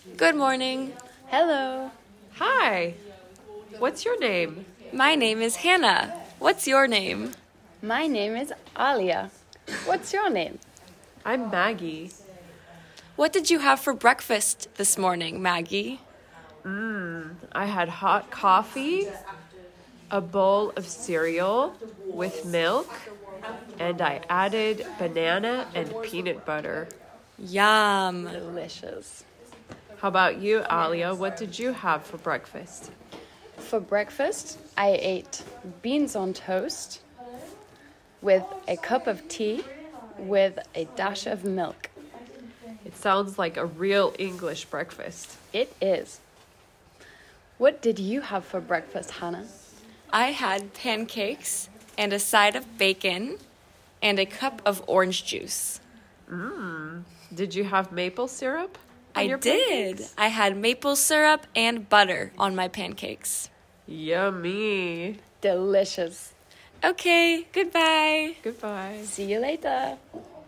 Good morning. Hello. Hi. What's your name? My name is Hannah. What's your name? My name is Alia. What's your name? I'm Maggie. What did you have for breakfast this morning, Maggie? I had hot coffee, a bowl of cereal with milk, and I added banana and peanut butter. Yum. Delicious. How about you, Alia? What did you have for breakfast? For breakfast, I ate beans on toast with a cup of tea with a dash of milk. It sounds like a real English breakfast. It is. What did you have for breakfast, Hannah? I had pancakes and a side of bacon and a cup of orange juice. Did you have maple syrup? on I your did. pancakes? I had maple syrup and butter on my pancakes. Yummy. Delicious. Okay, goodbye. Goodbye. See you later.